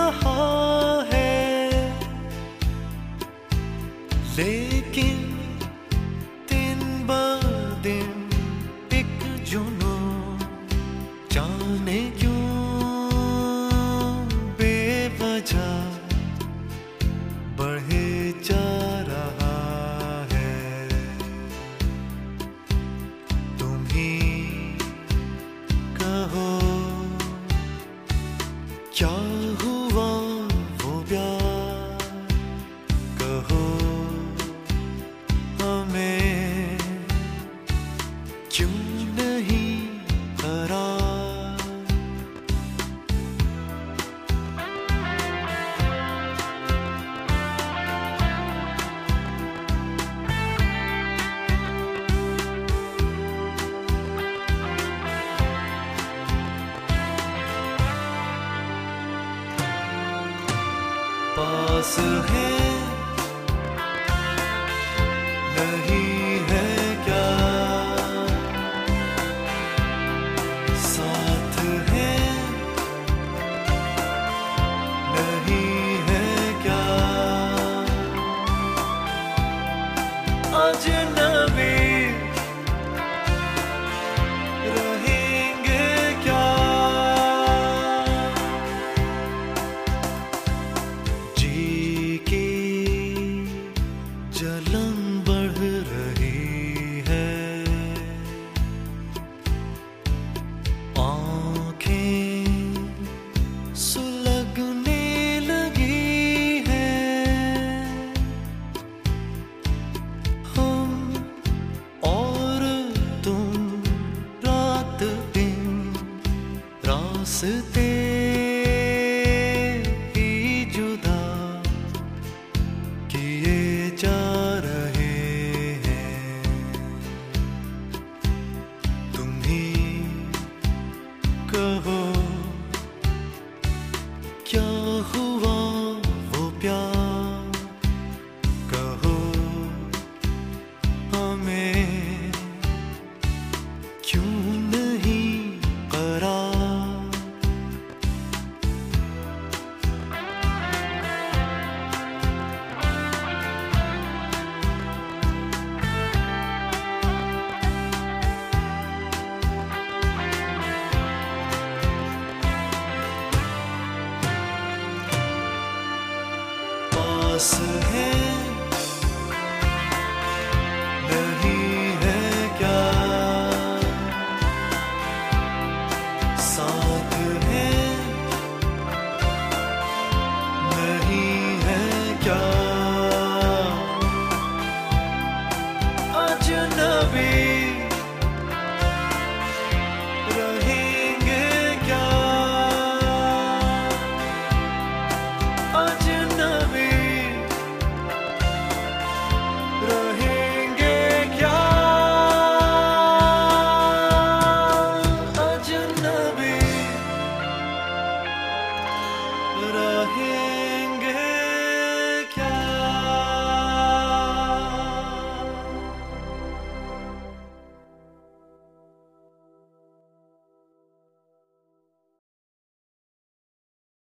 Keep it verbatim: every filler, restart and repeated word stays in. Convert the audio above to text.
रहा है, लेकिन दिन ब दिन एक जुनून जाने क्यों बेवजह बढ़े जा रहा है। तुम ही कहो क्या हुआ वो प्यार, कहो हमें क्यों नहीं करार। पास है नहीं है क्या, साथ है नहीं है क्या, अजनबी रहेंगे क्या। जी की जलन बढ़ रही है, आँखें सुलगने लगी हैं। हम और तुम रात दिन रास्ते ही जुदा किए जा रहे हैं। तुम ही कहो क्या हुआ वो प्यार, कहो हमें क्यों नहीं करार। पास है